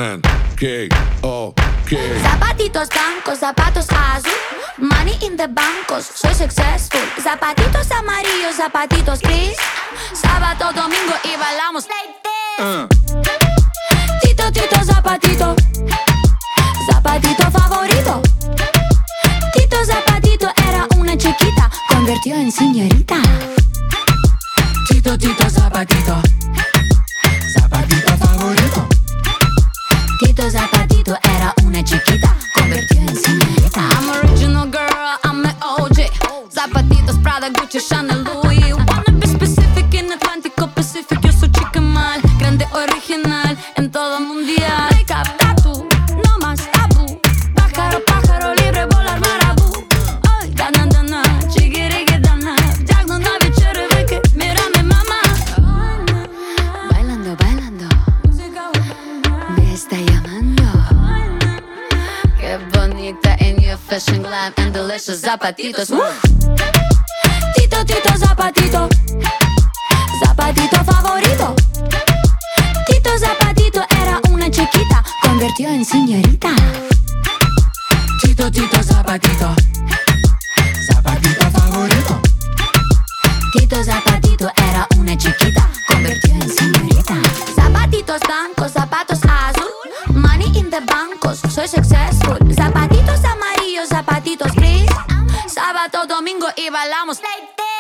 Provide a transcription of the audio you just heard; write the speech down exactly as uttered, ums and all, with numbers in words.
N K O K. Zapatitos blancos, zapatos azul, money in the bancos, soy successful. Zapatitos amarillos, zapatitos gris, sábado, domingo y bailamos like this. Uh. Tito, Tito, zapatito, zapatito favorito. Tito Zapatito era una chiquita, convirtió en señorita. Tito, Tito, zapatito, zapatito favorito. Tito Zapatito era una chiquita, convirtió en señorita. I'm original girl, I'm an O G. Zapatitos, Prada, Gucci, Chanel, Louis. Wanna be specific in Atlántico Pacific. Yo soy chica mal, grande original en todo mundial. Make up, tatu, no más tabú. Pájaro, pájaro, libre, volar marabú. Ay, dana, dana, chiquirique, dana. Jag no navi, chereveke, mírame mamá. Bailando, bailando, me está llamando. Qué bonita in your fashion glam and delicious zapatitos. Woo! Tito, Tito, Zapatito, zapatito favorito. Tito Zapatito era una chiquita, convirtió en señorita. Tito, Tito, zapatito, zapatito favorito. Tito Zapatito era una chiquita, convirtió en señorita. Zapatitos blancos, zapatos azul, money in the bancos, soy successful. Zapatitos amarillos, zapatitos gris, sábado, domingo y bailamos like this.